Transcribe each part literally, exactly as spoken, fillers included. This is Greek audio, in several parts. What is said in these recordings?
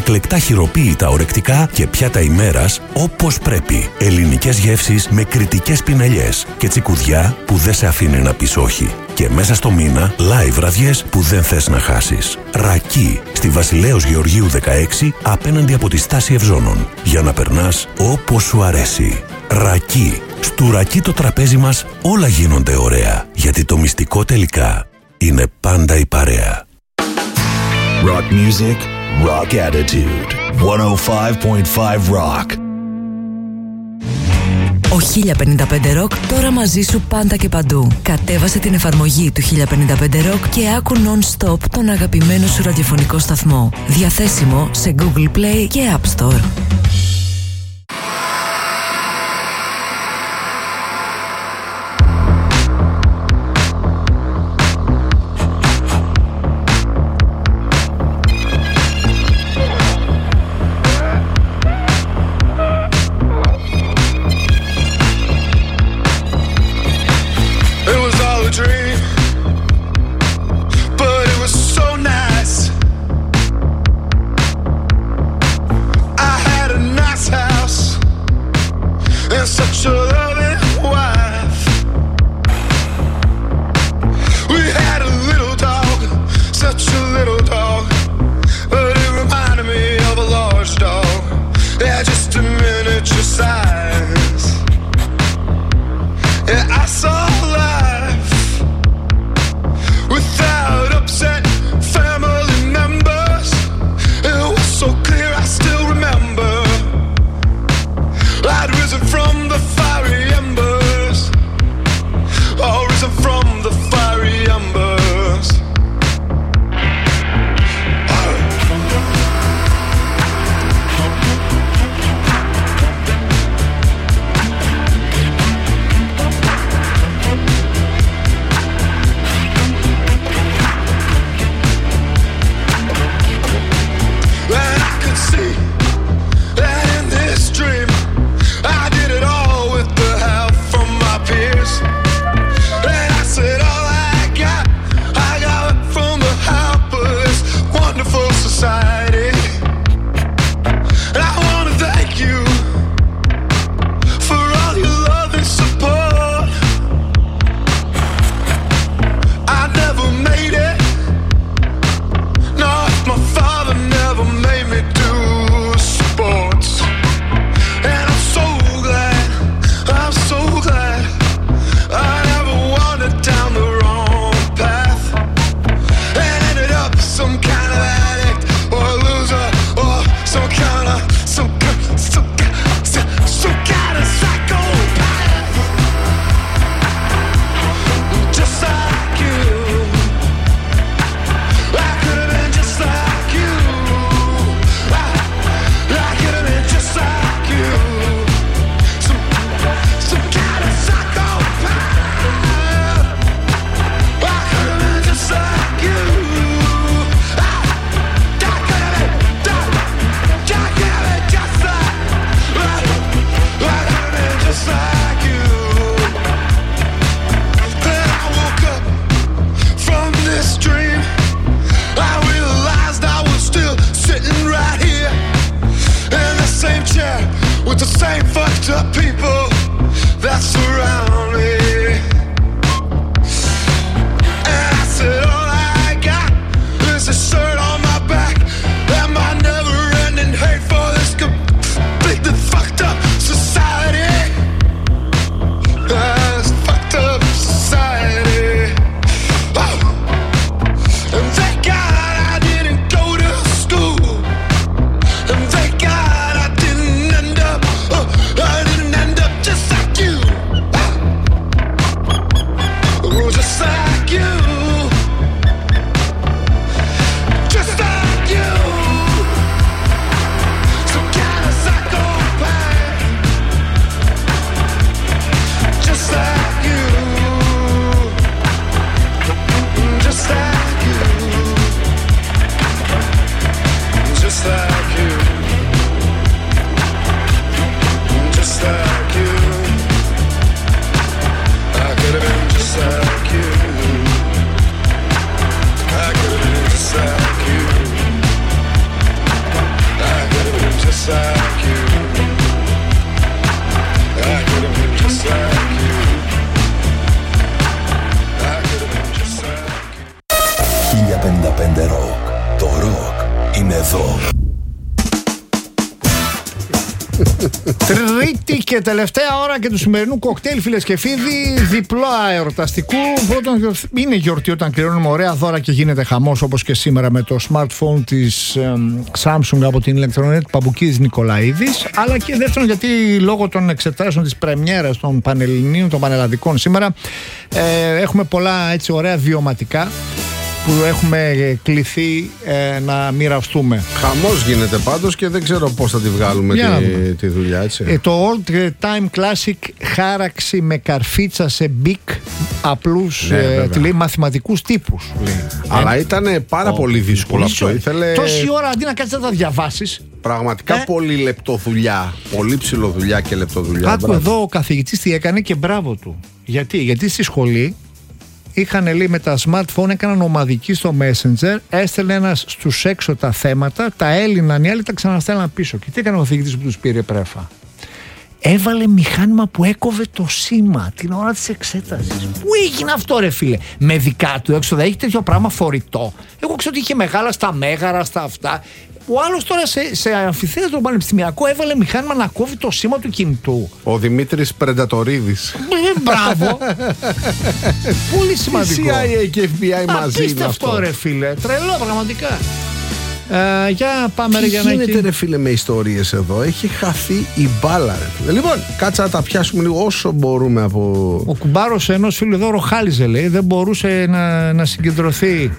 εκλεκτά χειροποίητα ορεκτικά και πιάτα ημέρας όπως πρέπει. Ελληνικές γεύσεις με κριτικές πινελιές και τσικουδιά που δεν σε αφήνει να πεις όχι. Και μέσα στο μήνα, live βραδιές που δεν θες να χάσεις. Ρακί, στη Βασιλέως Γεωργίου δεκαέξι, απέναντι από τη στάση Ευζώνων. Για να περνάς όπως σου αρέσει. Ρακί. Στου Ρακί το τραπέζι μας όλα γίνονται ωραία. Γιατί το μυστικό τελικά είναι πάντα η παρέα. Rock music, rock attitude. εκατόν πέντε κόμμα πέντε Rock. Ο χίλια πενήντα πέντε Rock τώρα μαζί σου πάντα και παντού. Κατέβασε την εφαρμογή του χίλια πενήντα πέντε Rock και άκου non-stop τον αγαπημένο σου ραδιοφωνικό σταθμό. Διαθέσιμο σε Google Play και App Store. End up Τρίτη και τελευταία ώρα και του σημερινού κοκτέιλ, φίλες και φίλοι. Διπλό αεροταστικού. Πρώτον, είναι γιορτή όταν κληρώνουμε ωραία δώρα και γίνεται χαμός, όπως και σήμερα με το smartphone της ε, Samsung από την Electronet Παμπουκίδης Νικολαίδης. Αλλά και δεύτερον, γιατί λόγω των εξετάσεων της πρεμιέρας των Πανελληνίων, των Πανελλαδικών σήμερα, ε, έχουμε πολλά έτσι ωραία βιωματικά που έχουμε κληθεί ε, να μοιραστούμε. Χαμός γίνεται πάντως και δεν ξέρω πώς θα τη βγάλουμε τη, τη δουλειά, έτσι. Ε, το Old Time Classic χάραξη με καρφίτσα σε μπικ απλούς, ναι, ε, λέει, μαθηματικούς τύπους. Λέει. Αλλά ε, ήταν πάρα oh, πολύ δύσκολο αυτό. Ήθελε... Τόση ώρα αντί να κάτσεις να τα διαβάσεις. Πραγματικά ε? πολύ λεπτοδουλειά. Πολύ ψηλοδουλειά και λεπτοδουλειά. Άκου εδώ ο καθηγητής τι έκανε και μπράβο του. Γιατί, Γιατί στη σχολή είχαν, λέει, με τα smartphone, έκαναν ομαδική στο Messenger, έστελνε ένας στους έξω τα θέματα, τα έλυναν οι άλλοι, τα ξαναστέλναν πίσω. Και τι έκανε ο καθηγητής που τους πήρε πρέφα? Έβαλε μηχάνημα που έκοβε το σήμα την ώρα της εξέτασης. Πού έγινε αυτό, ρε φίλε? Με δικά του έξοδα, έχει τέτοιο πράγμα φορητό? Εγώ ξέρω ότι είχε μεγάλα στα μέγαρα, στα αυτά. Ο άλλος τώρα σε, σε αμφιθέατρο πανεπιστημιακό έβαλε μηχάνημα να κόβει το σήμα του κινητού. Ο Δημήτρης Πρεντατορίδης. Μπράβο. Πολύ σημαντικό. σι άι έι και εφ μπι άι μαζί. Απίστευτο, ρε φίλε. Τρελό, πραγματικά. Ε, για πάμε, τι ρε, για γίνεται, να... ρε φίλε, με ιστορίες εδώ? Έχει χαθεί η μπάλα, ρε φίλε. Λοιπόν, κάτσα να τα πιάσουμε λίγο όσο μπορούμε από... Ο κουμπάρος ενός φίλου εδώ ροχάλιζε, λέει. Δεν μπορούσε να, να συγκεντρωθεί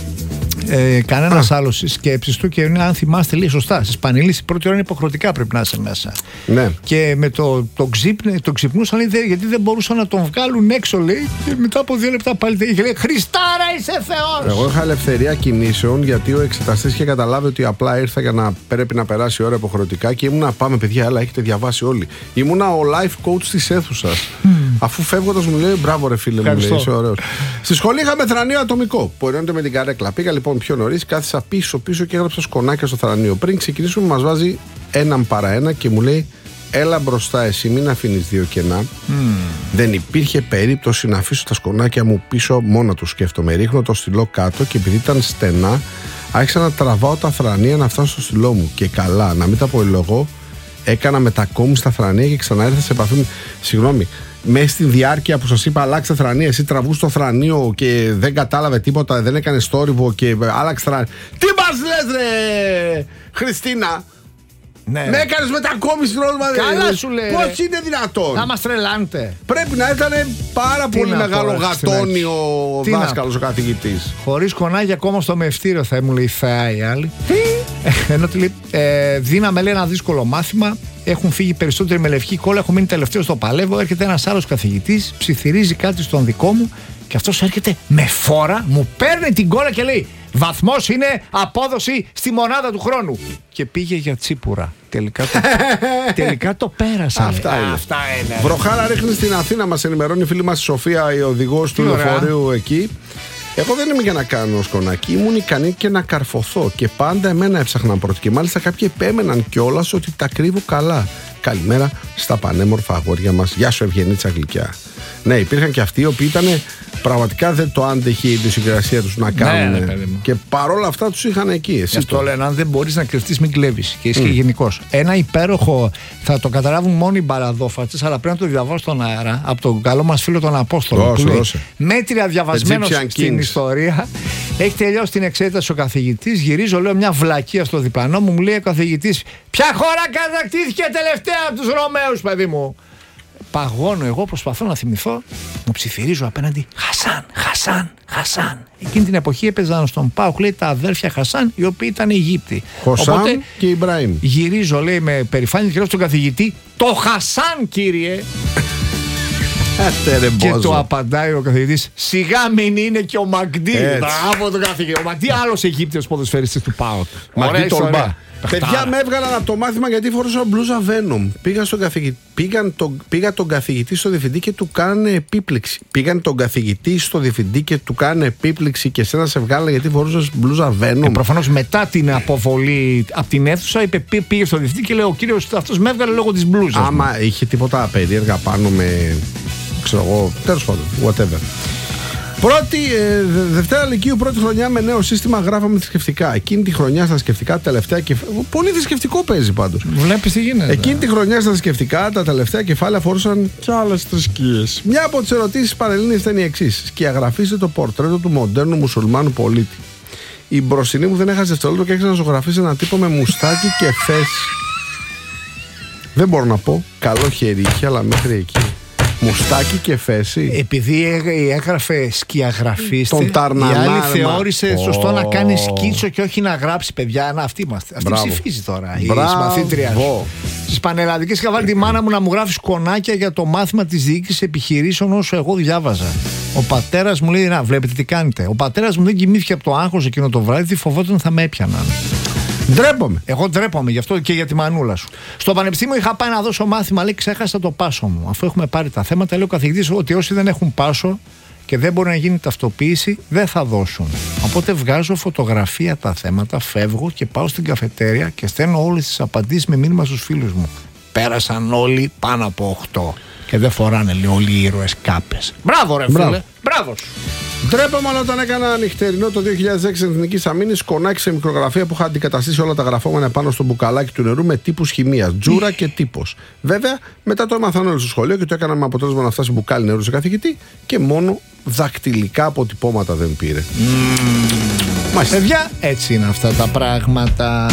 Ε, κανένας άλλος στις σκέψεις του, και αν θυμάστε, λέει σωστά, στις Πανελλήνιες η πρώτη ώρα είναι υποχρεωτικά, πρέπει να είσαι μέσα. Ναι. Και με το, το, ξύπνε, το ξυπνούσαν, λέει, γιατί δεν μπορούσαν να τον βγάλουν έξω, λέει, και μετά από δύο λεπτά πάλι λέει, Χριστάρα, είσαι Θεός! Εγώ είχα ελευθερία κινήσεων, γιατί ο εξεταστής είχε καταλάβει ότι απλά ήρθα για να πρέπει να περάσει η ώρα υποχρεωτικά, και ήμουνα, πάμε παιδιά, αλλά έχετε διαβάσει όλοι. Ήμουνα ο life coach της αίθουσας. Mm. Αφού φεύγοντας μου λέει, μπράβο ρε φίλε, μου λέει, είσαι ωραίος. Στη σχολή είχαμε θρανείο ατομικό που ενώνεται με την καρέκλα. Πήγα λοιπόν πιο νωρίς, κάθισα πίσω-πίσω και έγραψα σκονάκια στο θρανείο. Πριν ξεκινήσουμε, μας βάζει έναν παρά ένα και μου λέει, έλα μπροστά εσύ, μην αφήνεις δύο κενά. Mm. Δεν υπήρχε περίπτωση να αφήσω τα σκονάκια μου πίσω μόνο του. Σκέφτομαι, ρίχνω το στυλό κάτω και επειδή ήταν στενά, άρχισα να τραβάω τα θρανία να φτάσω στο στυλό μου. Και καλά, να μην τα απολυλογώ, έκανα μετακόμιση στα θρανία και ξανά ήρθα σε επαφή. Συγγνώμη. Μέσα στη διάρκεια που σας είπα, αλλάξτε θρανία. Εσύ τραβούς το θρανίο και δεν κατάλαβε τίποτα, δεν έκανε στόριβο και άλλαξε θρανία. Τι μας λες, ρε Χριστίνα? Ναι. Με έκανες μετακόμιση ρόλμα. Καλά σου λέει. Πώς είναι δυνατόν? Να μας τρελάνετε. Πρέπει να ήταν πάρα τι πολύ μεγάλο γατόνι ο δάσκαλος, ο καθηγητής. Χωρίς κονάκι ακόμα στο μευτήριο, θα μου λέει, θεά οι άλλοι. Ενώ του λέει, ε, δίναμε, λέει, ένα δύσκολο μάθημα. Έχουν φύγει περισσότεροι με λευκή κόλλα. Έχω μείνει τελευταίο στο παλεύω. Έρχεται ένας άλλος καθηγητής, ψιθυρίζει κάτι στον δικό μου, και αυτός έρχεται με φόρα, μου παίρνει την κόλλα και λέει, βαθμός είναι απόδοση στη μονάδα του χρόνου. Και πήγε για τσίπουρα. Τελικά το, τελικά το πέρασα. Αυτά είναι. Αυτά είναι. Βροχάρα ρίχνει στην Αθήνα, μας ενημερώνει η φίλη μας η Σοφία, η οδηγός του λεωφορείου εκεί. Εγώ δεν είμαι για να κάνω σκονάκι, ήμουν ικανή και να καρφωθώ και πάντα εμένα έψαχναν πρώτοι. Και μάλιστα κάποιοι επέμεναν κιόλας ότι τα κρύβω καλά. Καλημέρα στα πανέμορφα αγόρια μας. Γεια σου, Ευγενίτσα γλυκιά. Ναι, υπήρχαν και αυτοί οι οποίοι ήταν πραγματικά δεν το άντεχε η ιδιοσυγκρασία τους να κάνουν. Ναι, ναι, και παρόλα αυτά τους είχαν εκεί. Εσύ αυτό το λένε, αν δεν μπορείς να κρυφτείς, μην κλέβεις. Και ισχύει mm. γενικώς. Ένα υπέροχο, θα το καταλάβουν μόνο οι μπαραδόφατες, αλλά πρέπει να το διαβάσω στον αέρα από τον καλό μας φίλο τον Απόστολο. Όσο, που λέει, όσο. μέτρια διαβασμένος στην ιστορία. Έχει τελειώσει την εξέταση ο καθηγητής. Γυρίζω, λέω, μια βλακεία στο διπλανό μου. Μου λέει ο καθηγητής, ποια χώρα κατακτήθηκε τελευταία από τους Ρωμαίους, παιδί μου? Παγώνω εγώ, προσπαθώ να θυμηθώ. Μου ψιθυρίζω απέναντι, Χασάν, Χασάν, Χασάν. Εκείνη την εποχή έπαιζαν στον ΠΑΟΚ, λέει, τα αδέρφια Χασάν, οι οποίοι ήταν Αιγύπτιοι. Χωσάν. Οπότε, και Ιμπραήμ. Γυρίζω, λέει, με περηφάνεια και λέω στον καθηγητή, το Χασάν, κύριε. Και το απαντάει ο καθηγητής, σιγά μην είναι και ο Μαγντί. Μπράβο τον καθηγητή. Ο Μαγντί, άλλος Αιγύπτιος ποδοσφαιριστής του ΠΑΟΚ. Μαγντί Τολμπά. Παιδιά, με έβγαλαν από το μάθημα γιατί φορούσα μπλούζα Venom. Πήγα, στον καθηγητή, πήγαν τον, πήγα τον καθηγητή στο διευθυντή και του κάνανε επίπληξη. Πήγαν τον καθηγητή στο διευθυντή και του κάνανε επίπληξη και εσένα σε βγάλα γιατί φορούσες μπλούζα Venom. Ε, προφανώς μετά την αποβολή από την αίθουσα είπε, πήγε στο διευθυντή και λέει, ο κύριος αυτός με έβγαλε λόγω της μπλούζας. Άμα μου. Είχε τίποτα περίεργα πάνω με, ξέρω εγώ, τέλος πάντων, whatever. Πρώτη, ε, Δευτέρα Λυκείου, πρώτη χρονιά με νέο σύστημα, γράφαμε θρησκευτικά. Εκείνη τη χρονιά στα θρησκευτικά, τα τελευταία κεφάλαια. Πολύ θρησκευτικό παίζει πάντως. Βλέπεις τι γίνεται. Εκείνη τη χρονιά στα θρησκευτικά, τα τελευταία κεφάλαια αφορούσαν κι άλλες θρησκείες. Μια από τις ερωτήσεις Πανελλήνιες ήταν η εξής: σκιαγραφίστε το πορτρέτο του μοντέρνου μουσουλμάνου πολίτη. Η μπροστινή μου δεν έχασε δευτερόλεπτο και άρχισε να ζωγραφίσει έναν τύπο με μουστάκι και φέση. Δεν μπορώ να πω. Καλό χέρι είχε, αλλά μέχρι εκεί. Μουστάκι και φέση. Επειδή έγραφε σκιαγραφίστε, Τον Ταρνανά, η άλλη θεώρησε μα... σωστό να κάνει σκίτσο και όχι να γράψει, παιδιά. Να, αυτή είμαστε. Αυτή Μπράβο. ψηφίζει τώρα. Μπράβο. Η συμμαθήτρια. Στις πανελλαδικές είχα βάλει τη μάνα μου να μου γράφει κονάκια για το μάθημα της διοίκησης επιχειρήσεων όσο εγώ διάβαζα. Ο πατέρας μου λέει: να, βλέπετε τι κάνετε. Ο πατέρας μου δεν κοιμήθηκε από το άγχος εκείνο το βράδυ, τι φοβόταν θα με έπιαναν. Ντρέπομαι. Εγώ ντρέπομαι γι' αυτό και για τη μανούλα σου. Στο πανεπιστήμιο είχα πάει να δώσω μάθημα, λέει: ξέχασα το πάσο μου. Αφού έχουμε πάρει τα θέματα, λέει ο καθηγητής ότι όσοι δεν έχουν πάσο και δεν μπορεί να γίνει ταυτοποίηση, δεν θα δώσουν. Οπότε βγάζω φωτογραφία τα θέματα, φεύγω και πάω στην καφετέρια και στέλνω όλες τις απαντήσεις με μήνυμα στους φίλους μου. Πέρασαν όλοι πάνω από οκτώ. Και δεν φοράνε, λέει, όλοι οι ήρωες κάπες. Μπράβο, ρε φίλε. Μπράβο σου. Ντρέπαμε, αλλά όταν έκανα νυχτερινό το δύο χιλιάδες έξι Εθνικής Αμήνης, σκονάκι σε μικρογραφία που είχα αντικαταστήσει όλα τα γραφόμενα πάνω στο μπουκαλάκι του νερού με τύπους χημίας, τζούρα και τύπος. Βέβαια, μετά το έμαθαν όλοι στο σχολείο και το έκανα με αποτέλεσμα να φτάσει μπουκάλι νερού σε καθηγητή και μόνο δακτυλικά αποτυπώματα δεν πήρε. Mm. Μα παιδιά, έτσι είναι αυτά τα πράγματα.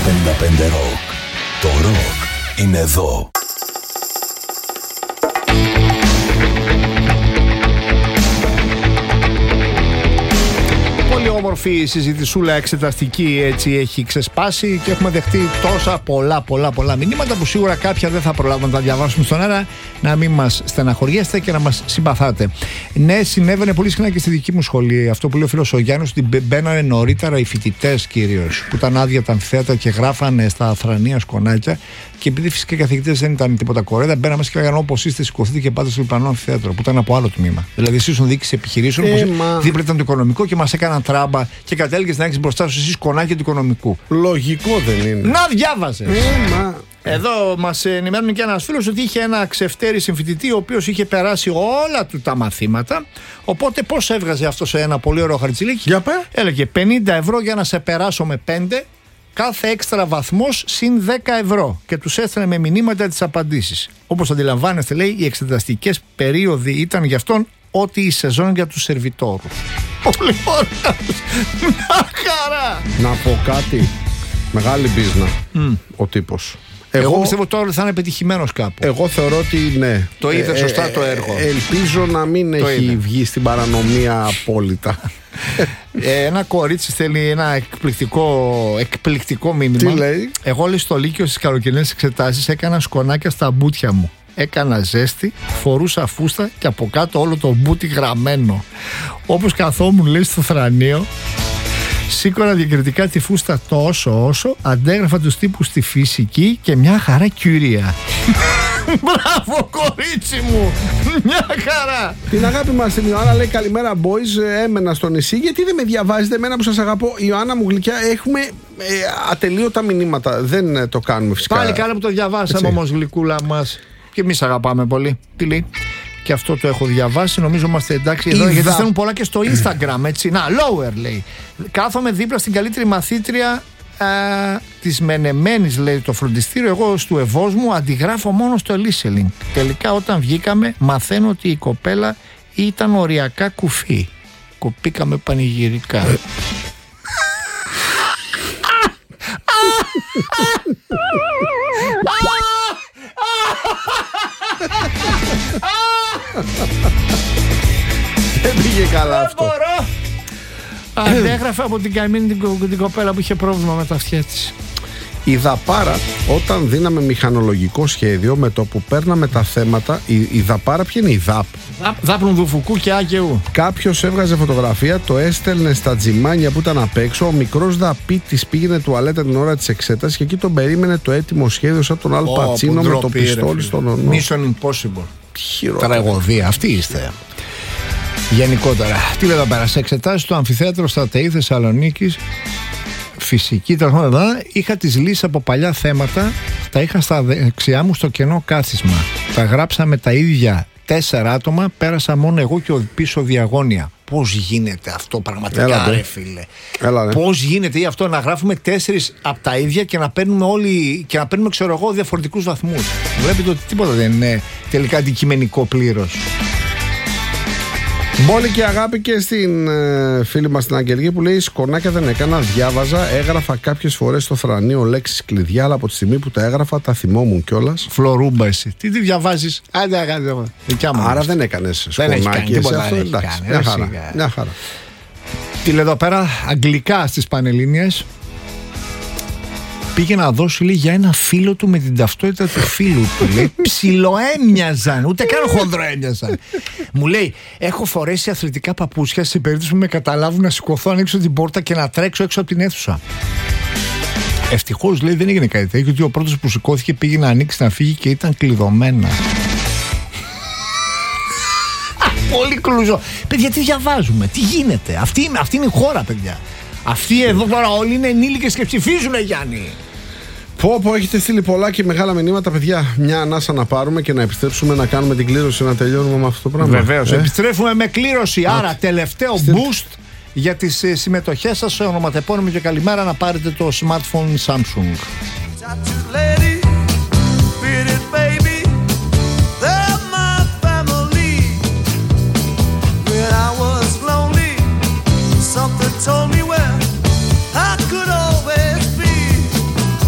πενήντα πέντε Rock. Το ροκ είναι εδώ. Πολύ όμορφη η συζητησούλα εξεταστική έτσι έχει ξεσπάσει και έχουμε δεχτεί τόσα πολλά πολλά πολλά μηνύματα που σίγουρα κάποια δεν θα προλάβουμε να τα διαβάσουμε στον αέρα, να μην μας στεναχωριέστε και να μας συμπαθάτε. Ναι, συνέβαινε πολύ συχνά και στη δική μου σχολή αυτό που λέει ο φίλος ο Γιάννης, ότι μπαίνανε νωρίτερα οι φοιτητές κυρίως που ήταν άδεια τα αμφιθέατρα και γράφανε στα αφρανία σκονάκια, και επειδή φυσικά οι καθηγητές δεν ήταν τίποτα κορέδα, μπαίναμε και λέγανε όπως είστε, σηκωθείτε και πάτε στο διπλανό αμφιθέατρο που ήταν από άλλο τμήμα. Δηλαδή εσείς ήσουν διοίκηση επιχειρήσεων, ε, μα... δίπλα ήταν το οικονομικό και μας έκαναν τράμπα και κατέληγες να έχεις μπροστά σου εσύ σκονάκια του οικονομικού. Λογικό δεν είναι? Να διάβαζες. Ε, μα... Εδώ μας ενημερώνει και ένας φίλος ότι είχε ένα ξεφτέρι συμφοιτητή ο οποίος είχε περάσει όλα του τα μαθήματα. Οπότε πώς έβγαζε αυτό σε ένα πολύ ωραίο χαρτζηλίκι? Για πέ. Έλεγε πενήντα ευρώ για να σε περάσω με πέντε, κάθε έξτρα βαθμός συν δέκα ευρώ, και τους έστελνε με μηνύματα τις απαντήσεις. Όπως αντιλαμβάνεστε, λέει, οι εξεταστικές περίοδοι ήταν γι' αυτόν ό,τι η σεζόν για τους σερβιτόρους. Πολύ ωραία. Μια χαρά. Να πω κάτι. Μεγάλη μπίζνα mm. ο τύπος. Εγώ, εγώ πιστεύω τώρα θα είναι πετυχημένος κάπου. Εγώ θεωρώ ότι ναι. Το είδε ε, σωστά ε, το έργο. Ελπίζω να μην το έχει είδε. βγει στην παρανομία απόλυτα. ε, ένα κορίτσι στέλνει ένα εκπληκτικό, εκπληκτικό μήνυμα. Τι λέει? Εγώ, λέει, στο Λύκειο στις καλοκαιρινές εξετάσεις έκανα σκονάκια στα μπουτια μου. Έκανα ζέστη, φορούσα φούστα και από κάτω όλο το μπούτι γραμμένο. Όπως καθόμουν, λέει, στο θρανείο, σήκωνα διακριτικά τη φούστα τόσο όσο, αντέγραφα τους τύπους στη φυσική και μια χαρά κιουρία. Μπράβο, κορίτσι μου! Μια χαρά! Την αγάπη μας την Ιωάννα λέει: καλημέρα, boys. Έμενα στο νησί. Γιατί δεν με διαβάζετε εμένα που σας αγαπώ? Ιωάννα μου γλυκιά, έχουμε ε, ατελείωτα μηνύματα. Δεν ε, το κάνουμε φυσικά. Πάλι καλά που το διαβάσαμε όμως, γλυκούλα μας. Και εμείς αγαπάμε πολύ. Τι λέει? Και αυτό το έχω διαβάσει. Νομίζω είμαστε εντάξει εδώ. Είδα. Γιατί στέλνουν πολλά και στο Instagram. Έτσι. Να, lower λέει. Κάθομαι δίπλα στην καλύτερη μαθήτρια ε, της Μενεμένης, λέει, το φροντιστήριο. Εγώ στο Ευώς μου αντιγράφω μόνο στο Listening. Τελικά όταν βγήκαμε, μαθαίνω ότι η κοπέλα ήταν οριακά κουφή. Κοπήκαμε πανηγυρικά. Δεν πήγε καλά αυτό. Αντέγραφε από την καημένη την, την κοπέλα που είχε πρόβλημα με τα αυτιά της. Η Δαπάρα, όταν δίναμε μηχανολογικό σχέδιο, με το που παίρναμε τα θέματα, η, η Δαπάρα, ποια είναι η ΔΑΠ? Δάπνου Δουφουκού και Άκαιου. Κάποιος έβγαζε φωτογραφία, το έστελνε στα τζιμάνια που ήταν απ' έξω. Ο μικρός δαπίτης πήγαινε τουαλέτα την ώρα της εξέτασης και εκεί τον περίμενε το έτοιμο σχέδιο, σαν τον Αλ Πατσίνο με το πιστόλι στον ονό. Mission Impossible. Τραγωδία, αυτή είστε. Γενικότερα, τι λέει εδώ πέρα? Σε εξετάσεις στο αμφιθέατρο στα ΤΕΙ Θεσσαλονίκης, φυσική, είχα τις λύσεις από παλιά θέματα, τα είχα στα δεξιά μου στο κενό κάθισμα. Τα γράψαμε τα ίδια τέσσερα άτομα, πέρασα μόνο εγώ και ο πίσω διαγώνια. Πώς γίνεται αυτό πραγματικά? Έλα, ρε φίλε? Έλα, πώς γίνεται ή αυτό να γράφουμε τέσσερις από τα ίδια και να παίρνουμε όλοι, και να παίρνουμε, ξέρω εγώ, διαφορετικούς βαθμούς? Βλέπετε ότι τίποτα δεν είναι τελικά αντικειμενικό πλήρως. Μπόλη και αγάπη και στην ε, φίλη μας την Αγγελική που λέει: σκονάκια δεν έκανα, διάβαζα, έγραφα κάποιες φορές στο θρανείο λέξεις κλειδιά, αλλά από τη στιγμή που τα έγραφα τα θυμόμουν κιόλας. Φλωρούμπα εσύ. Τι τη διαβάζεις? Άντε, άντε, δικιά μου. Άρα δεν έκανες σκονάκια. Μια χαρά. Μια χαρά. Τι λέει εδώ πέρα? Αγγλικά στις Πανελλήνιες. Πήγε να δώσει, λέει, για ένα φίλο του με την ταυτότητα του φίλου του. Λέει, ψιλοέμοιαζαν, ούτε καν χονδροέμοιαζαν. Μου λέει, έχω φορέσει αθλητικά παπούτσια σε περίπτωση που με καταλάβουν να σηκωθώ, ανοίξω την πόρτα και να τρέξω έξω από την αίθουσα. Ευτυχώς, λέει, δεν έγινε κάτι τέτοιο, γιατί ο πρώτος που σηκώθηκε πήγε να ανοίξει να φύγει και ήταν κλειδωμένα. Πολύ κλουζό. Παιδιά, τι διαβάζουμε, τι γίνεται? Αυτή είναι, αυτή είναι η χώρα, παιδιά. Αυτοί εδώ τώρα όλοι είναι ενήλικες και ψηφίζουνε, Γιάννη. Πω πω, έχετε στείλει πολλά και μεγάλα μηνύματα, παιδιά. Μια ανάσα να πάρουμε και να επιστρέψουμε να κάνουμε την κλήρωση, να τελειώνουμε με αυτό το πράγμα. Βεβαίως, ε? επιστρέφουμε με κλήρωση. Άρα, Άρα τελευταίο Στέλ... boost για τις συμμετοχές σας σε ονοματεπώνυμο και καλημέρα, να πάρετε το smartphone Samsung. Told me where I could always be.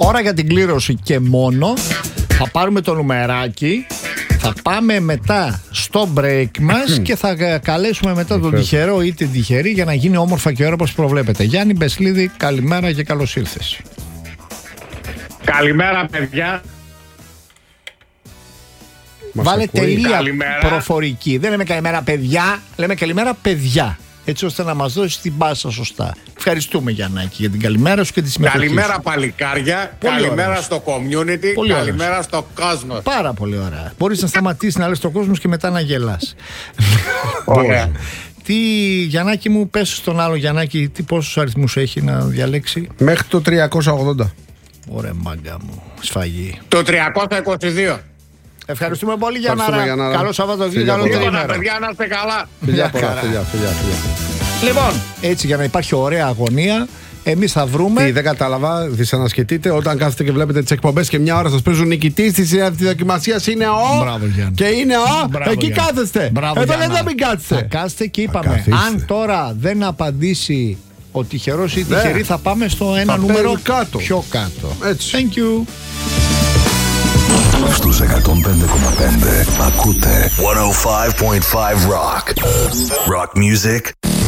Ώρα για την κλήρωση και μόνο. Θα πάρουμε το νουμεράκι. Θα πάμε μετά στο break μας και θα καλέσουμε μετά τον τυχερό ή την τυχερή για να γίνει όμορφα και ώρα όπως προβλέπετε. Γιάννη Μπεσλίδη, καλημέρα και καλώς ήρθες. Καλημέρα, παιδιά. Βάλε τελεία καλημέρα. Προφορική. Δεν λέμε καλημέρα παιδιά, λέμε καλημέρα παιδιά. Έτσι ώστε να μας δώσεις την πάσα σωστά. Ευχαριστούμε Γιαννάκη για την καλημέρα σου και τη συμμετοχή. Καλημέρα παλικάρια, πολύ καλημέρα ωραίος. στο community, Πολύ καλημέρα ωραίος. στο κόσμο. Πάρα πολύ ωραία. Μπορείς να σταματήσεις να λες το κόσμο και μετά να γελάς. Ωραία. Τι, Γιαννάκη μου, πες στον άλλο Γιαννάκη, τι πόσους αριθμούς έχει να διαλέξει. Μέχρι το τριακόσια ογδόντα. Ωραία μάγκα μου, σφαγή. Το τριακόσια είκοσι δύο. Ευχαριστούμε πολύ Ευχαριστούμε, Γιαννάρα. Γιαννάρα. Καλό Σαββατοκύριακο, Φιλιά καλό πολλά. Τίποτα, τρίμερο. παιδιά, να είστε καλά. Φιλιά πολλά, χαρά. φιλιά, φιλιά, φιλιά. Λοιπόν, έτσι για να υπάρχει ωραία αγωνία, εμείς θα βρούμε. Τι, δεν κατάλαβα, δυσανασχετείτε όταν κάθετε και βλέπετε τις εκπομπές και μια ώρα σας παίζουν νικητής της δοκιμασίας είναι ο. Μπράβο, Γιάννη. Και είναι ο. Μπράβο, Εκεί Γιάννη. κάθεστε. Μπράβο, Εδώ Γιάννα. δεν μην Θα κάτσετε. κάτσετε και Θα είπαμε, καθίστε. αν τώρα δεν απαντήσει ο τυχερός ή η Ναι. τυχερή, θα πάμε στο ένα Θα νούμερο παίρνει κάτω. πιο κάτω. Έτσι. Thank you. Στους εκατόν πέντε κόμμα πέντε ακούτε εκατόν πέντε κόμμα πέντε Rock. Rock music.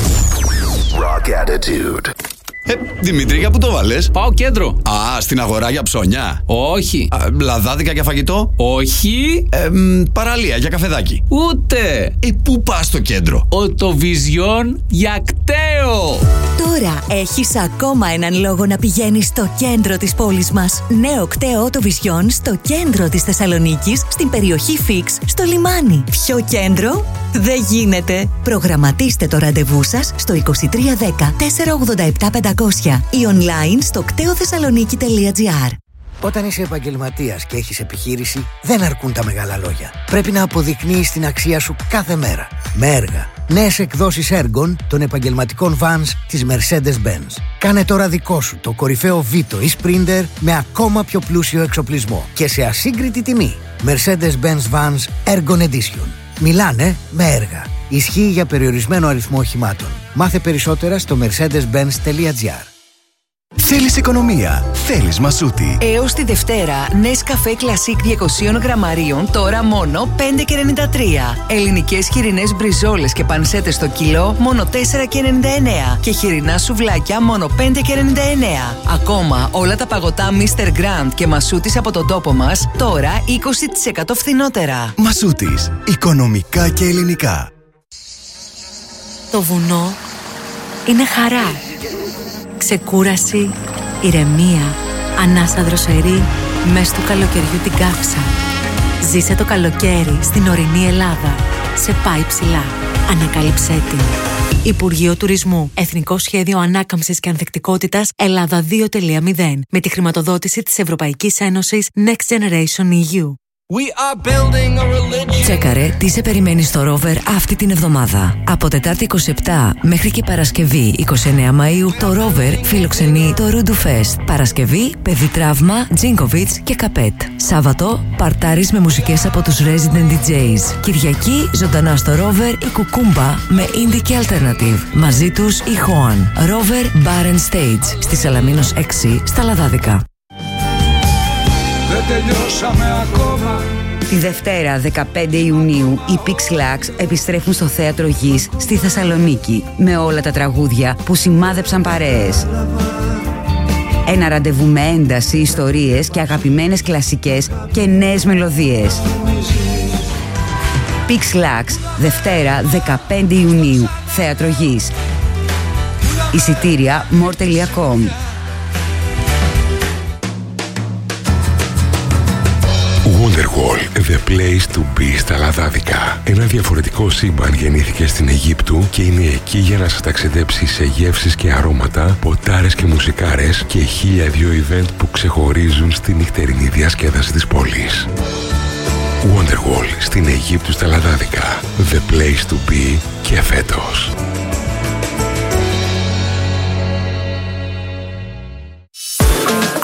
Rock attitude. Ε, Δημήτρη, για πού το βάλες? Πάω κέντρο. Α, στην αγορά για ψώνια. Όχι. Α, λαδάδικα για φαγητό. Όχι. Ε, μ, παραλία για καφεδάκι. Ούτε. Ε, πού πας στο κέντρο? Οτοβιζιόν για κταίο. Τώρα έχεις ακόμα έναν λόγο να πηγαίνεις στο κέντρο της πόλης μας. Νέο κταίο Οτοβιζιόν στο κέντρο της Θεσσαλονίκης, στην περιοχή Φίξ, στο λιμάνι. Ποιο κέντρο? Δεν γίνεται. Προγραμματίστε το ραντεβού σας στο είκοσι τρία δέκα τετρακόσια ογδόντα επτά πεντακόσια ή online στο κτέοθεσσαλονίκη τελεία τζι άρ. Όταν είσαι επαγγελματίας και έχεις επιχείρηση, δεν αρκούν τα μεγάλα λόγια. Πρέπει να αποδεικνύεις την αξία σου κάθε μέρα. Με έργα. Νέες εκδόσεις έργων των επαγγελματικών vans της Mercedes-Benz. Κάνε τώρα δικό σου το κορυφαίο Vito ή Sprinter με ακόμα πιο πλούσιο εξοπλισμό και σε ασύγκριτη τιμή. Mercedes-Benz Vans Ergon Edition. Μιλάνε με έργα. Ισχύει για περιορισμένο αριθμό οχημάτων. Μάθε περισσότερα στο mercedes benz τελεία τζι άρ. Θέλεις οικονομία, θέλεις Μασούτη. Έως τη Δευτέρα, Nescafé Classic διακόσια γραμμαρίων τώρα μόνο πέντε και ενενήντα τρία. Ελληνικές χοιρινές μπριζόλες και πανσέτες στο κιλό μόνο τέσσερα και ενενήντα εννέα. Και χοιρινά σουβλάκια μόνο πέντε και ενενήντα εννέα. Ακόμα όλα τα παγωτά μίστερ Grand και Μασούτης από τον τόπο μας τώρα είκοσι τοις εκατό φθηνότερα. Μασούτης, οικονομικά και ελληνικά. Το βουνό είναι χαρά. Ξεκούραση, ηρεμία, ανάσα δροσερή, μες του καλοκαιριού την καύσα. Ζήσε το καλοκαίρι στην ορεινή Ελλάδα. Σε πάει ψηλά. Ανακάλυψέ την. Υπουργείο Τουρισμού. Εθνικό Σχέδιο Ανάκαμψης και Ανθεκτικότητας Ελλάδα δύο τελεία μηδέν. Με τη χρηματοδότηση της Ευρωπαϊκής Ένωσης Next Generation ι γιου. Τσέκαρε τι σε περιμένει στο Rover αυτή την εβδομάδα. Από Τετάρτη είκοσι επτά μέχρι και Παρασκευή είκοσι εννέα Μαΐου το Rover φιλοξενεί το Ρούντου Fest. Παρασκευή, Παιδί Τραύμα, Τζίνκοβιτς και Καπέτ. Σάββατο, παρτάρις με μουσικές από τους Resident ντι τζέις. Κυριακή, ζωντανά στο Rover η Κουκούμπα με Indie και Alternative. Μαζί τους η Χόαν. Rover Bar and Stage στη Σαλαμίνος έξι στα Λαδάδικα. Δεν τελειώσαμε ακόμα. Τη Δευτέρα δεκαπέντε Ιουνίου οι Pixlax επιστρέφουν στο Θέατρο Γης στη Θεσσαλονίκη με όλα τα τραγούδια που σημάδεψαν παρέες. Ένα ραντεβού με ένταση, ιστορίες και αγαπημένες κλασικές και νέες μελωδίες. Pixlax, Δευτέρα δεκαπέντε Ιουνίου, Θέατρο Γης. Εισιτήρια more τελεία com. Wonderwall, the place to be στα Λαδάδικα. Ένα διαφορετικό σύμπαν γεννήθηκε στην Αιγύπτου και είναι εκεί για να σας ταξιδέψει σε γεύσεις και αρώματα, ποτάρες και μουσικάρες και χίλια δυο event που ξεχωρίζουν στη νυχτερινή διασκέδαση της πόλης. Wonderwall στην Αιγύπτου στα Λαδάδικα. The place to be και φέτος.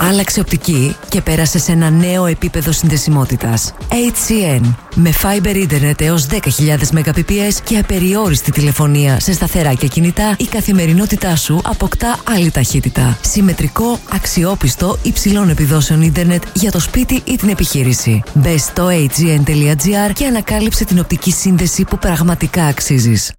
άλλαξε οπτική και πέρασε σε ένα νέο επίπεδο συνδεσιμότητας. έιτς σι εν. Με Fiber Internet έως δέκα χιλιάδες Mbps και απεριόριστη τηλεφωνία σε σταθερά και κινητά, η καθημερινότητά σου αποκτά άλλη ταχύτητα. Συμμετρικό, αξιόπιστο, υψηλών επιδόσεων ίντερνετ για το σπίτι ή την επιχείρηση. Μπες στο έιτς τζι εν τελεία τζι άρ και ανακάλυψε την οπτική σύνδεση που πραγματικά αξίζεις.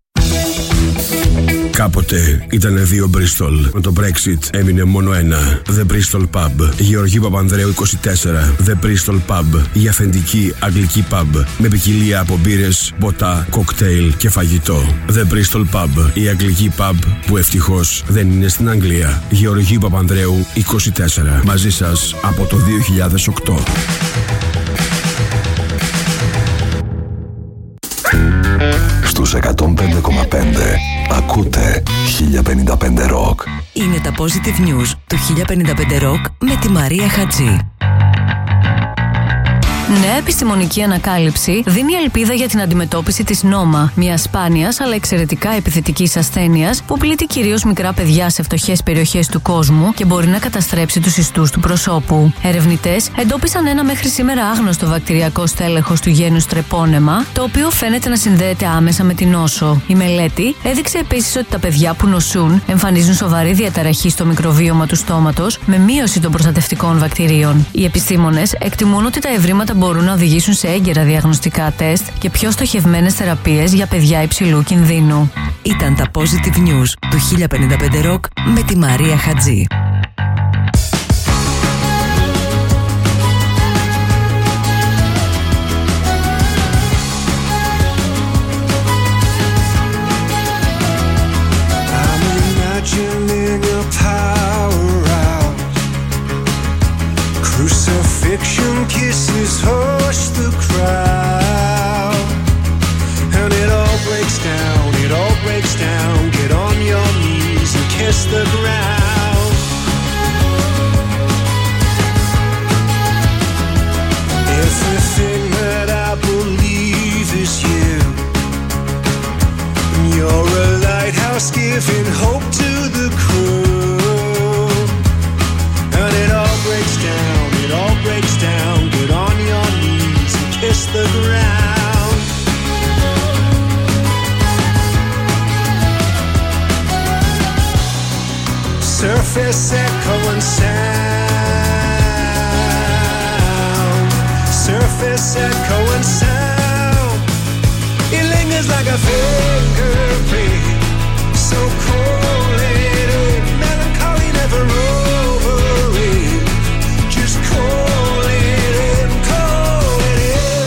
Κάποτε ήταν δύο Bristol. Με το Brexit έμεινε μόνο ένα. The Bristol Pub. Γεωργίου Παπανδρέου είκοσι τέσσερα. The Bristol Pub. Η αυθεντική αγγλική pub. Με ποικιλία από μπύρες, ποτά, κοκτέιλ και φαγητό. The Bristol Pub. Η αγγλική pub που ευτυχώς δεν είναι στην Αγγλία. Γεωργίου Παπανδρέου είκοσι τέσσερα. Μαζί σας από το δύο χιλιάδες οκτώ. Στους εκατόν πέντε κόμμα πέντε ακούτε χίλια πενήντα πέντε Rock. Είναι τα Positive News του χίλια πενήντα πέντε Rock με τη Μαρία Χατζή. Νέα επιστημονική ανακάλυψη δίνει ελπίδα για την αντιμετώπιση της νόμα, μια σπάνιας αλλά εξαιρετικά επιθετικής ασθένειας που πλήττει κυρίως μικρά παιδιά σε φτωχές περιοχές του κόσμου και μπορεί να καταστρέψει τους ιστούς του προσώπου. Ερευνητές εντόπισαν ένα μέχρι σήμερα άγνωστο βακτηριακό στέλεχος του γένους τρεπώνεμα, το οποίο φαίνεται να συνδέεται άμεσα με την νόσο. Η μελέτη έδειξε επίσης ότι τα παιδιά που νοσούν εμφανίζουν σοβαρή διαταραχή στο μικροβίωμα του στόματος με μείωση των προστατευτικών βακτηρίων. Οι επιστήμονες εκτιμούν ότι τα ευρήματα μπορούν να οδηγήσουν σε έγκαιρα διαγνωστικά τεστ και πιο στοχευμένες θεραπείες για παιδιά υψηλού κινδύνου. Ήταν τα Positive News του χίλια πενήντα πέντε Rock με τη Μαρία Χατζή. Crucifixion kisses hush the crowd, and it all breaks down, it all breaks down. Get on your knees and kiss the ground. Everything that I believe is you. You're a lighthouse giving hope to the crew, and it all breaks down, it all breaks down. Get on your knees and kiss the ground. Surface echo and sound. Surface echo and sound. It lingers like a fingerprint, so cold and melancholy, never over it. Just call it in, call it in.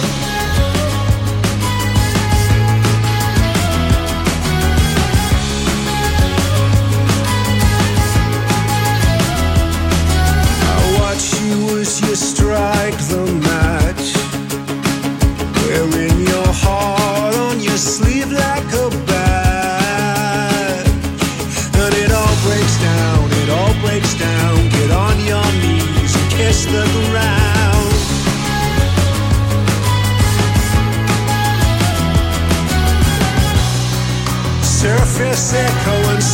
I watch you as you strike the match, wearing your heart on your sleeve like a badge. And it all breaks down, it all breaks down. Get on your knees and kiss the ground. Surface echo and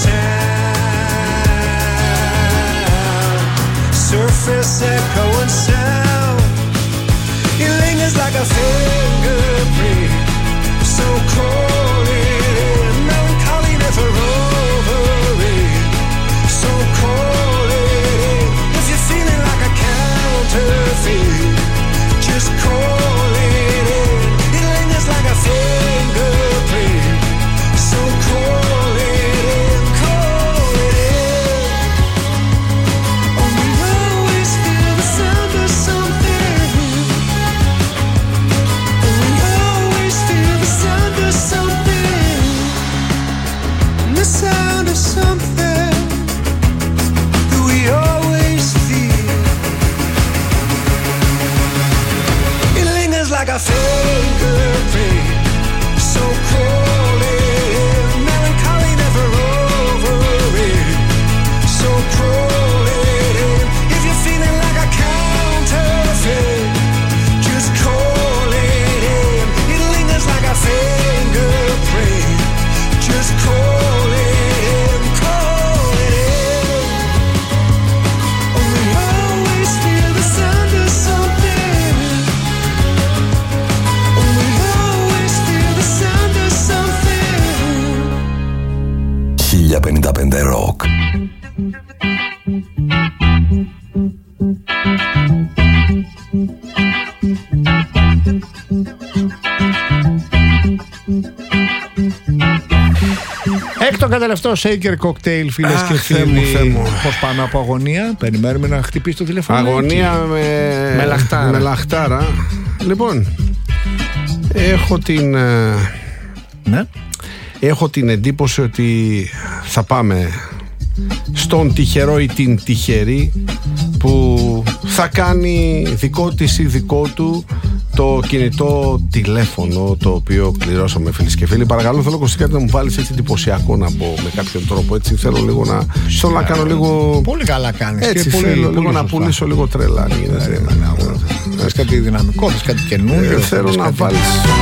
sound. Surface echo and sound. It lingers like a fingerprint, so cold and melancholy, never over it. So cold and if you're feeling like a counterfeit, just call it in. It lingers like a fingerprint, so call it in, call it in. Oh, we always feel the sound of something. Oh, we always feel the sound of something. πέντε Rock. Έκτο καταλευταίο shaker cocktail, φίλες και φίλοι. Πώς πάμε από αγωνία? Περιμένουμε να χτυπήσει το τηλέφωνο. Αγωνία με, με λαχτάρα. με λαχτάρα. Λοιπόν, έχω την ναι. έχω την εντύπωση ότι θα πάμε στον τυχερό ή την τυχερή που θα κάνει δικό της ή δικό του το κινητό τηλέφωνο το οποίο κληρώσαμε, φίλοι και φίλοι. Παρακαλώ, θέλω Κωστή να μου βάλεις έτσι εντυπωσιακό, να πω με κάποιον τρόπο. Έτσι θέλω λίγο να, θέλω να κάνω λίγο. Πολύ καλά κάνεις. Έτσι και θέλω πολύ, λίγο πολύ να πουλήσω λίγο τρέλα. Θες κάτι δυναμικό, θες κάτι καινούριο? ε, Θέλω να κάτι... βάλεις.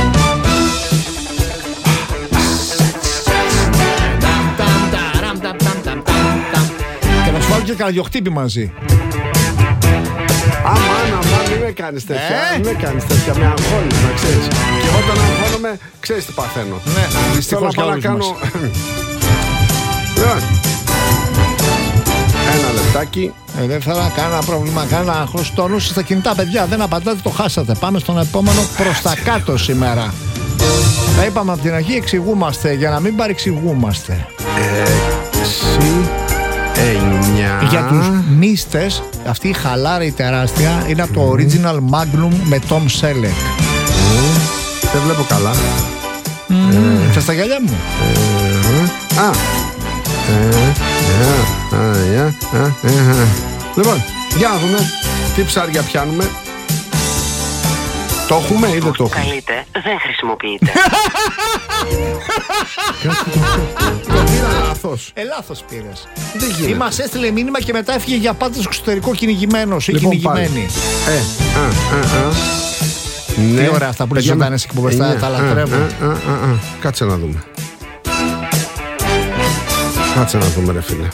Και να σου βάλω και κανένα δυο χτύπη μαζί. Αμάν, αμάν, μην με κάνεις τέτοια. Ε? Μην με κάνεις τέτοια. Με αγχώνεις, να ξέρεις. Και εγώ όταν αγχώνομαι, ξέρεις τι παθαίνω. Ναι, δυστυχώς θέλω να για κάνω. όλους Λοιπόν, ένα λεπτάκι. Ε, δεν θέλω να κάνω ένα πρόβλημα, κάνω άγχος. Το νου σας στα κινητά, παιδιά, δεν απαντάτε, το χάσατε. Πάμε στον επόμενο προς τα κάτω σήμερα. Τα είπαμε από την αρχή, εξηγούμαστε για να μην παρεξηγούμαστε. Έξι, εννιά. Για τους μίστες, αυτή η χαλάρα η τεράστια είναι από το Original Magnum με Tom Selleck. Mm. Δεν βλέπω καλά. Mm. Ε, θα στα γυαλιά μου. Ε, α. Ε, ε, ε, ε, ε. Λοιπόν, για να δούμε τι ψάρια πιάνουμε. Το έχουμε ή δεν το έχουμε? Καλείτε, δεν χρησιμοποιείτε. Το πήρα λάθος. Ε, λάθος πήρες. Δεν γίνεται. Ή μας έστειλε μήνυμα και μετά έφυγε για πάντα στο εξωτερικό κυνηγημένος ή Λοιπόν, κυνηγημένη. Ε, α, α, α. Ναι. Τι ωραία αυτά που λες ζωντανές εκπομπές, τα, τα λατρεύω. Α, α, α, α. Κάτσε να δούμε. Κάτσε να δούμε, ρε φίλε.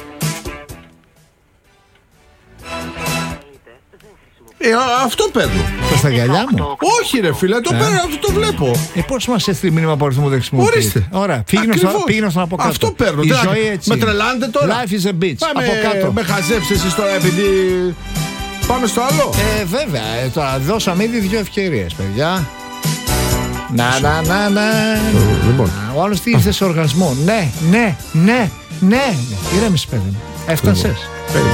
Ε, αυτό παίρνω. Το στα γυαλιά μου. Όχι ρε φίλε, το ε. παίρνω, αυτό το βλέπω. Ε, πώς μας έστειλε μήνυμα από αριθμό που δεν χρησιμοποιείτε? Ορίστε. Ωραία, πήγαινε στον από κάτω. Αυτό παίρνω. Η ζωή έτσι. Με τρελάνετε τώρα. Life is a bitch. Πάμε, από κάτω. με χαζέψεις εσείς τώρα επειδή... Πάμε στο άλλο. Ε, βέβαια. Ε, τώρα δώσαμε ήδη δύο ευκαιρίες, παιδιά. Να, να, να, να. Λοιπόν. Ο άλλος τι ήρθε σε οργασμό. Ναι, ναι, ναι, ναι. Ηρέμησε, παιδί μου. Έφτασες.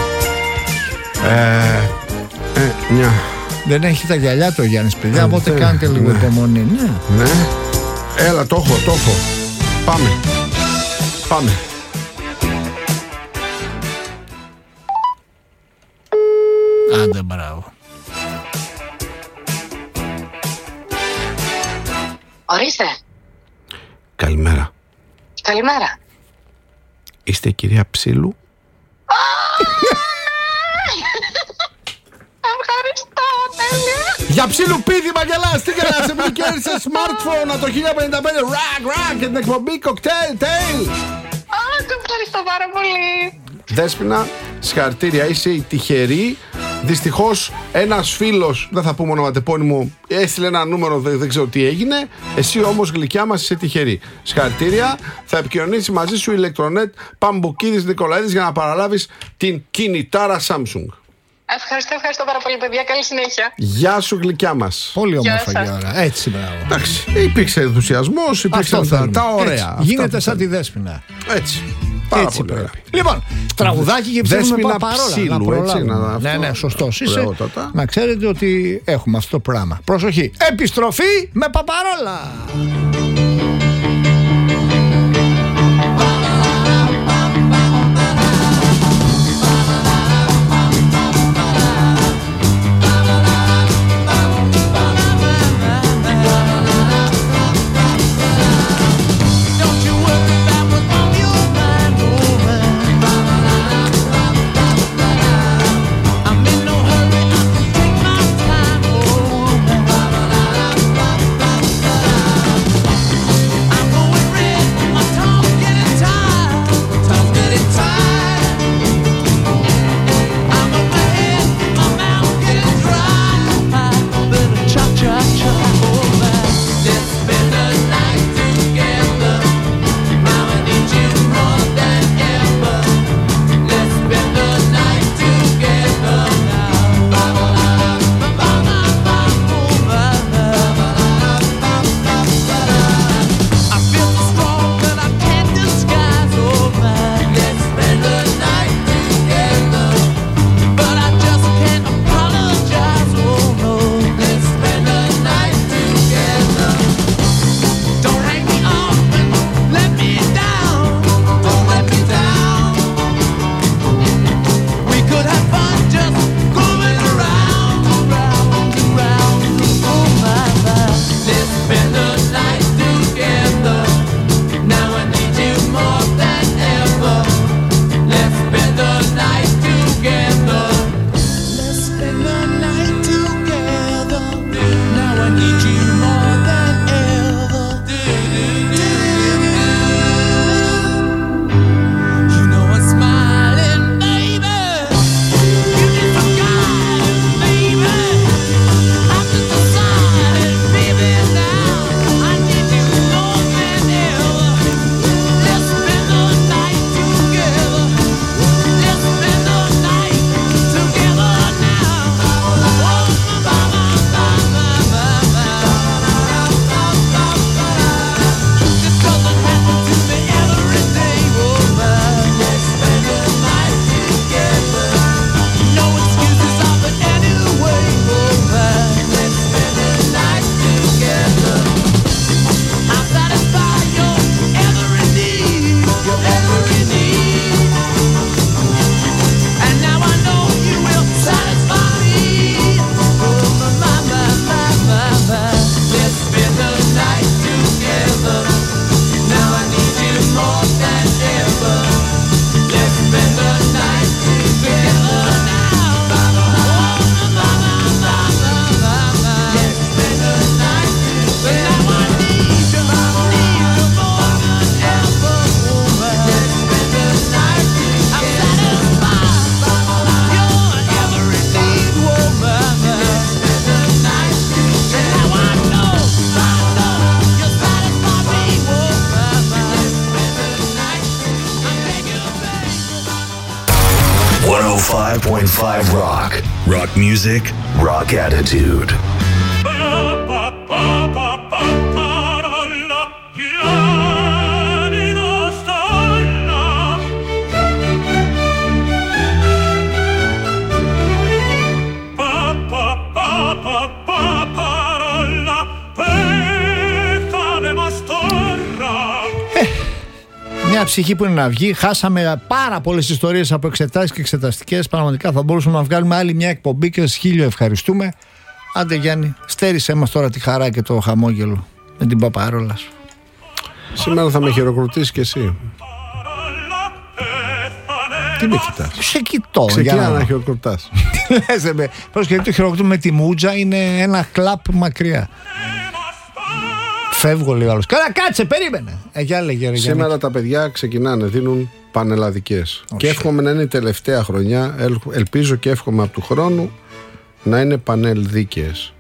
Ε, ε, μια. Δεν έχει τα γυαλιά του ο Γιάννης, παιδιά, οπότε κάντε λίγο υπομονή. Ναι. Ναι. Έλα, το έχω, το έχω. Πάμε. Πάμε. Άντε, μπράβο. Ορίστε. Καλημέρα. Καλημέρα. Είστε η κυρία Ψήλου? Ευχαριστώ, τέλεια. Για ψιλουπίδι Μαγελάς, τι κάνεις, επειδή κέρδισε smartphone από το χίλια πενήντα πέντε ρακ ρακ και την εκπομπή Cocktail Tail. Α, το ευχαριστώ πάρα πολύ. Δέσποινα, συγχαρητήρια, είσαι η τυχερή. Δυστυχώς ένας φίλος, δεν θα πούμε ονοματεπώνυμο, έστειλε ένα νούμερο, δεν, δεν ξέρω τι έγινε. Εσύ όμως γλυκιά μας είσαι τυχερή. Συγχαρητήρια, θα επικοινωνήσει μαζί σου η ηλεκτρονέτ Παμποκίδης Νικολαίδης για να παραλάβεις την κινητάρα Samsung. Ευχαριστώ, ευχαριστώ πάρα πολύ, παιδιά. Καλή συνέχεια. Γεια σου, γλυκιά μας. Πολύ όμορφα και ώρα. Έτσι, μπράβο. Εντάξει, υπήρξε ενθουσιασμός, υπήρξαν τα, τα ωραία. Έτσι, γίνεται σαν τη Δέσποινα. Έτσι. Πάρα έτσι πολύ ωραία. Λοιπόν, τραγουδάκι και ψήνουμε παρόλα. Ψήλου, να προλάβουμε. να, ναι, ναι, σωστός είσαι. Ωραιότατα. Να ξέρετε ότι έχουμε αυτό το πράγμα. Προσοχή. Επιστροφή με Παπαρόλα. εκατόν πέντε κόμμα πέντε Rock. Rock music, rock attitude. Μια ψυχή που είναι να βγει. Χάσαμε πάρα πολλές ιστορίες από εξετάσεις και εξεταστικές. Πραγματικά θα μπορούσαμε να βγάλουμε άλλη μια εκπομπή και σας χίλιο ευχαριστούμε. Άντε Γιάννη, στέρισέ μας τώρα τη χαρά και το χαμόγελο με την παπαρόλα σου. Σήμερα θα με χειροκροτήσεις κι εσύ. Τι με κοιτάς? Σε κοιτώ. Ξεκινά να χειροκροτάς. Τι λες με? Πώς και το χειροκροτούμε με τη μούτζα είναι ένα κλαπ μακριά. Φεύγω λίγο άλλος. Καλά, κάτσε, περίμενε. Ε, για λέγε, σήμερα τα παιδιά ξεκινάνε, δίνουν πανελλαδικές. Και εύχομαι να είναι η τελευταία χρονιά. Ελπίζω και εύχομαι από του χρόνου να είναι πανελδίκαιες.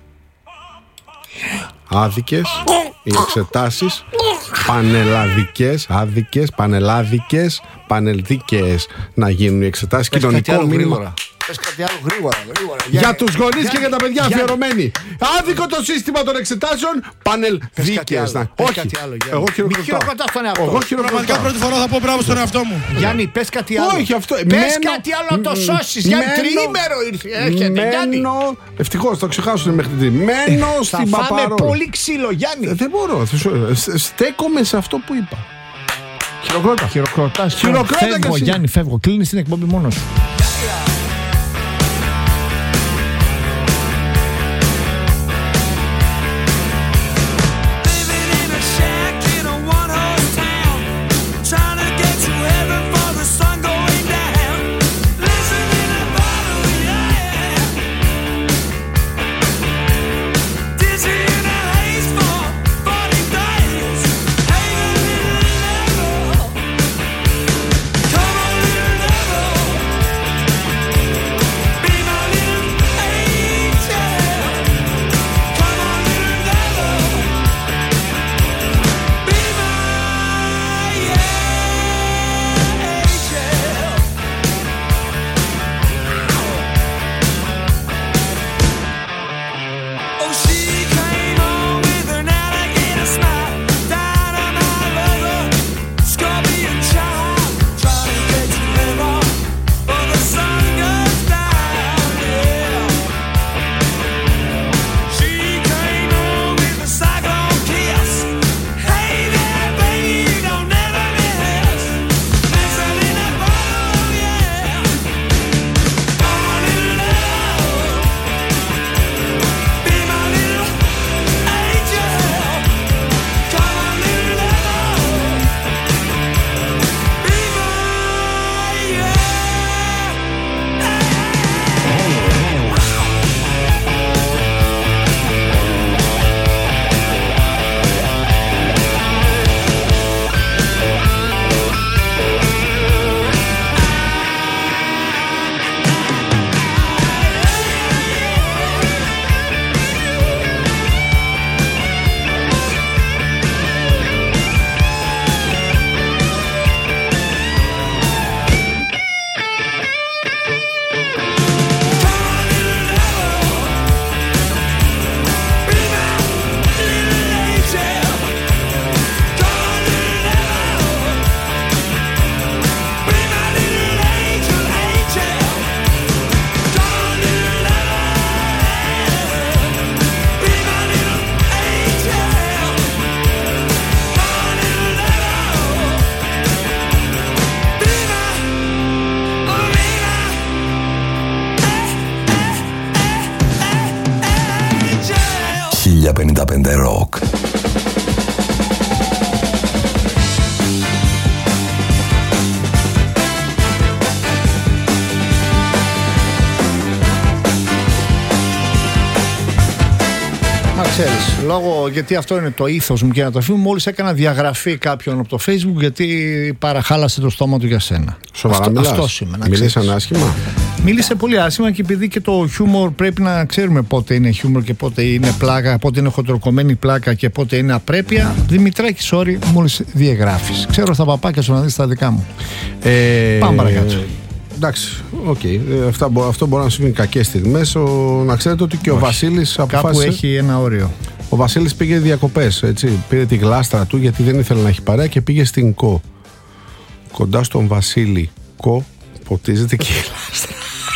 Άδικες οι εξετάσεις, πανελλαδικές, άδικες, πανελλάδικες, πανελδίκαιες να γίνουν οι εξετάσεις. Κοινωνικό μήνυμα. Πες κάτι άλλο γρήγορα, γρήγορα. Για τους γονείς και για τα παιδιά αφιερωμένοι. Άδικο το σύστημα των εξετάσεων, πανελδίκαιες. Όχι, εγώ χειροκροτάω. Εγώ πραγματικά πρώτη φορά θα πω μπράβο στον εαυτό μου. Γιάννη, πες κάτι άλλο. Όχι, αυτό. Πες κάτι άλλο να το σώσεις. Γιάννη, τριήμερο ήρθε. Μένω. Ευτυχώς, το ξεχάσουν μέχρι την τρίτη. Μένω στην Παπαρόλα. Θα φάμε πολύ ξύλο, Γιάννη. Δεν μπορώ. Στέκομαι σε αυτό που είπα. Χειροκρότα. Χειροκροτάς. Φεύγω, Γιάννη, φεύγω. Κλείνεις την εκπομπή μόνος σου. χίλια πενήντα πέντε Rock. Ξέρεις, λόγω, γιατί αυτό είναι το ήθος μου και να το αφήνω, μόλις έκανα διαγραφή κάποιον από το Facebook γιατί παραχάλασε το στόμα του για σένα. Σοβαρά αυτό, μιλάς? Αυτός είμαι, να Μίλησαν άσχημα? Μίλησε πολύ άσχημα και επειδή και το χιούμορ πρέπει να ξέρουμε πότε είναι χιούμορ και πότε είναι πλάκα, πότε είναι χοντροκομμένη πλάκα και πότε είναι απρέπεια. Δημητράκη, sorry, μόλις διαγράφεις. Ξέρω στα παπάκια σου να δεις τα δικά μου. Ε, Πάμε παρακάτω. εντάξει, okay. ε, αυτό μπορεί να συμβεί κακές στιγμές. Ο, να ξέρετε ότι και ο Βασίλης αποφάσισε. Κάπου έχει ένα όριο. Ο Βασίλης πήγε διακοπές, έτσι. Πήρε τη γλάστρα του γιατί δεν ήθελε να έχει παρέα και πήγε στην Κο. Κοντά στον Βασίλη Κο ποτίζεται και η γλάστρα.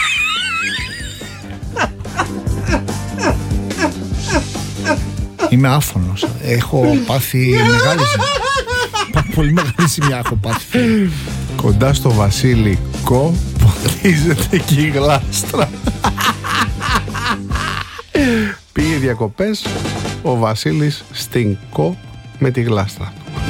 Είμαι άφωνος. Έχω πάθει μεγάλη ζημιά. Πολύ μεγάλη ζημιά έχω πάθει. Κοντά στο Βασίλη Κο ποτίζεται και η γλάστρα. Πήγε διακοπές ο Βασίλης στην Κο με τη γλάστρα.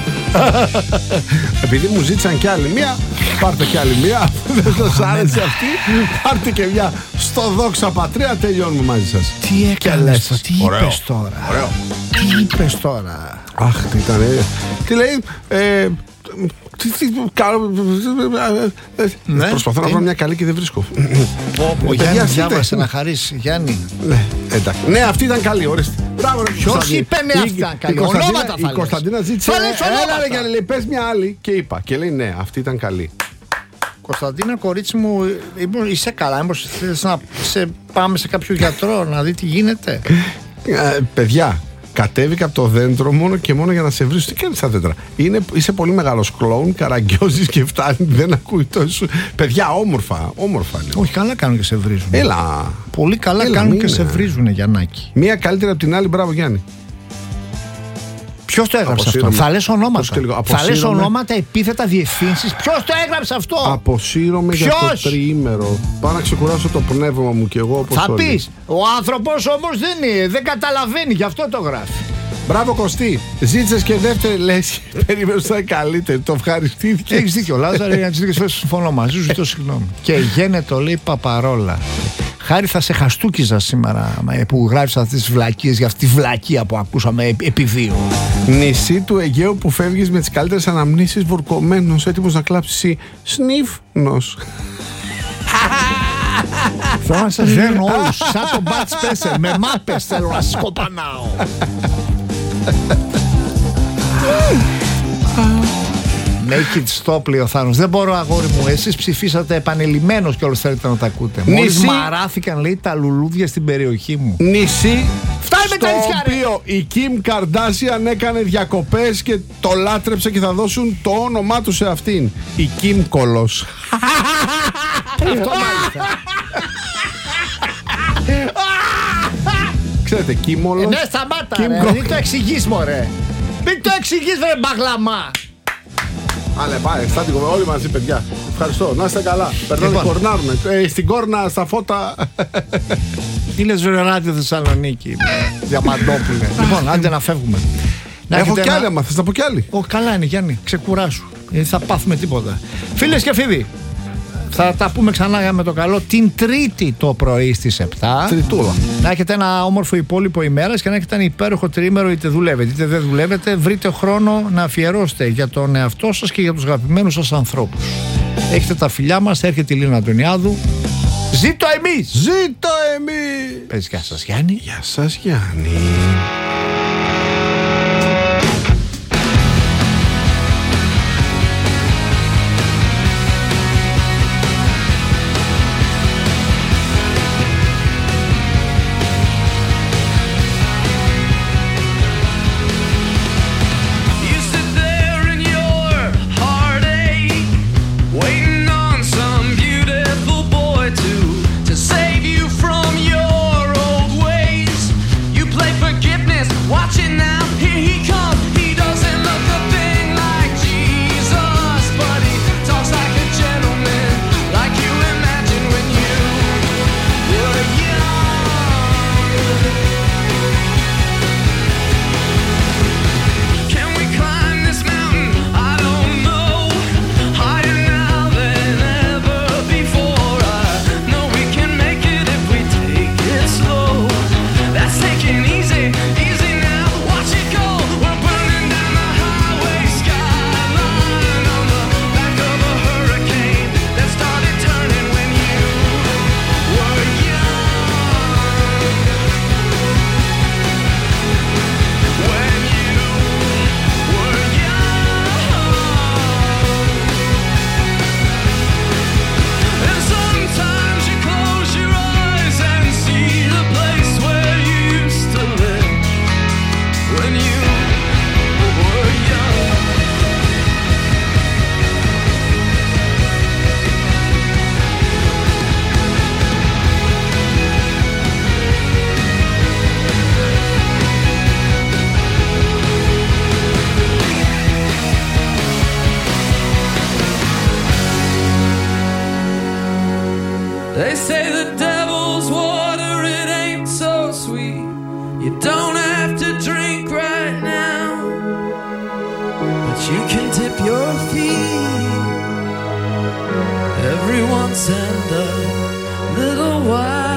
Επειδή μου ζήτησαν κι άλλη μία, πάρτε κι άλλη μία. Δεν σας άρεσε αυτή, πάρτε και μια. Στο Δόξα Πατρία τελειώνουμε μαζί σας. Τι έκανες, τι είπες τώρα? Ωραίο. Τι είπες τώρα? Αχ, τι ήταν. Τι λέει, ε, τι, τι, κάνω, ναι, προσπαθώ τι? να βρω μια καλή και δεν βρίσκω. Ο Γιάννης διάβασε να χαρίσει. Γιάννη. Ναι, εντάξει. Ναι, αυτή ήταν καλή, ορίστε. Ποιος είπε ναι, αυτή ήταν καλή? Ονόματα θα λες. Η Κωνσταντίνα ζήτησε, έλα ρε Γιάννη, λέει, πες μια άλλη. Και είπα, και λέει ναι, αυτή ήταν καλή. Κωνσταντίνα, κορίτσι μου, είσαι καλά? Μήπως θες να σε πάμε σε κάποιο γιατρό να δει τι γίνεται? ε, Παιδιά, κατέβηκα από το δέντρο μόνο και μόνο για να σε βρίσω. Τι κάνεις στα δέντρα? Είναι, είσαι πολύ μεγάλος κλόουν, καραγκιόζεις και φτάνει, δεν ακούει τόσο. Παιδιά, όμορφα, όμορφα. Λέω. Όχι, καλά κάνουν και σε βρίζουν. Έλα. Πολύ καλά Έλα, κάνουν και σε βρίζουν, Γιαννάκη. Μία καλύτερη από την άλλη, μπράβο Γιάννη. Ποιος το έγραψε αυτό? Θα λες ονόματα. Θα λες ονόματα, επίθετα, διευθύνσεις. Ποιος το έγραψε αυτό? Αποσύρωμαι για το τριήμερο. Πάω να ξεκουράσω το πνεύμα μου κι εγώ όπως θα όλοι. πεις. Ο άνθρωπος όμως δεν είναι, δεν καταλαβαίνει, γι' αυτό το γράφει. Μπράβο Κωστή. Ζήτησες και δεύτερη λέξη. Περίμενε ότι θα είναι καλύτερη. Το ευχαριστήθηκε. Έχεις δίκιο, Λάζαρε, για τις δίκες φορές συμφωνώ μαζί σου, ζητώ συγγνώμη. Και γένε το λέει Παπαρόλα. Χάρη θα σε χαστούκιζα σήμερα που γράφεις αυτές τις βλακίες για αυτή τη βλακία που ακούσαμε επί δύο. Νησί του Αιγαίου που φεύγεις με τις καλύτερες αναμνήσεις, βουρκωμένος, έτοιμος να κλάψεις σνίφνος. Θέλω να σας δένω όλους σαν τον Μπατ Σπέσερ. Με μάπες θέλω να σας κοπανάω. Make it stop, λέει ο Θάνος. Δεν μπορώ, αγόρι μου. Εσείς ψηφίσατε επανειλημμένως και όλους θέλετε να τα ακούτε. Μόλις μαράθηκαν, λέει, τα λουλούδια στην περιοχή μου. Νησί Φτάνει με τα νησιά, ρε! Στο οποίο η Κιμ Καρντάσιαν έκανε διακοπές και το λάτρεψε και θα δώσουν το όνομά του σε αυτήν. Η Κιμ Κολός. Αυτό μάλιστα. Ξέρετε, Κίμολος. Ε, ναι, σταμάτα, ρε. Μην το εξηγείς, μωρέ. Μην το εξηγείς, ρε, μπαγλαμά. Ale, πάει, στάτικο, όλοι μαζί, παιδιά. Ευχαριστώ, να είστε καλά. Περνάνε, λοιπόν. Κορνάρουνε. Ε, στην κόρνα, στα φώτα. Τι λες, ρε, Ράδιο Θεσσαλονίκη. Διαμαντόπουλε. Λοιπόν, άντε να φεύγουμε. Να Έχω κι άλλη, άμα θες να πω κι άλλη. Ω, καλά είναι, Γιάννη, ξεκουράσου. Δεν θα πάθουμε τίποτα. Φίλες και φίλοι, θα τα πούμε ξανά με το καλό την Τρίτη το πρωί στις επτά. Τριτούλα. Να έχετε ένα όμορφο υπόλοιπο ημέρας και να έχετε ένα υπέροχο τριήμερο, είτε δουλεύετε είτε δεν δουλεύετε. Βρείτε χρόνο να αφιερώσετε για τον εαυτό σας και για τους αγαπημένους σας ανθρώπους. Έχετε τα φιλιά μας, έρχεται η Λίνα Αντωνιάδου. Ζήτω εμείς! Ζήτω εμείς! Πες γεια σας Γιάννη. Γεια σας Γιάννη. Forgiveness They say the devil's water, it ain't so sweet. You don't have to drink right now, but you can dip your feet every once and a little while.